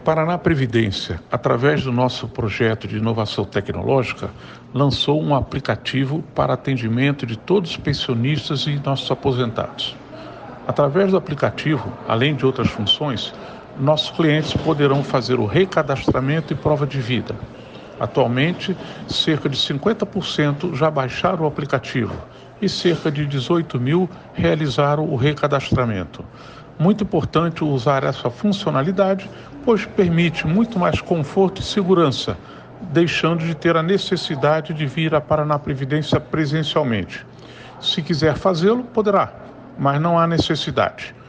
Paraná Previdência, através do nosso projeto de inovação tecnológica, lançou um aplicativo para atendimento de todos os pensionistas e nossos aposentados. Através do aplicativo, além de outras funções, nossos clientes poderão fazer o recadastramento e prova de vida. Atualmente, cerca de 50% já baixaram o aplicativo e cerca de 18 mil realizaram o recadastramento. Muito importante usar essa funcionalidade, pois permite muito mais conforto e segurança, deixando de ter a necessidade de vir à Paraná Previdência presencialmente. Se quiser fazê-lo, poderá, mas não há necessidade.